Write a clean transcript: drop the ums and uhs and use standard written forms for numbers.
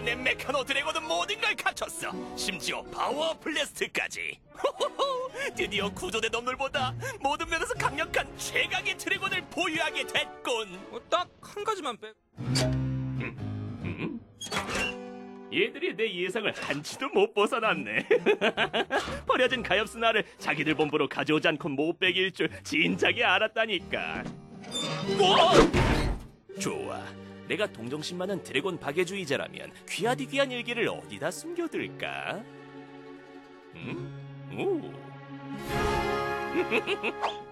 내 메카노 드래곤은 모든 걸 갖췄어. 심지어 파워 블래스트까지. 호호호, 드디어 구조대 놈들보다 모든 면에서 강력한 최강의 드래곤을 보유하게 됐군. 딱 한 가지만 빼. 얘들이 내 예상을 한치도 못 벗어났네. 버려진 가엾은 알을 자기들 본부로 가져오지 않고 못 빼길 줄 진작에 알았다니까. 좋아, 내가 동정심 많은 드래곤 박애주의자라면 귀하디귀한 일기를 어디다 숨겨둘까? 오.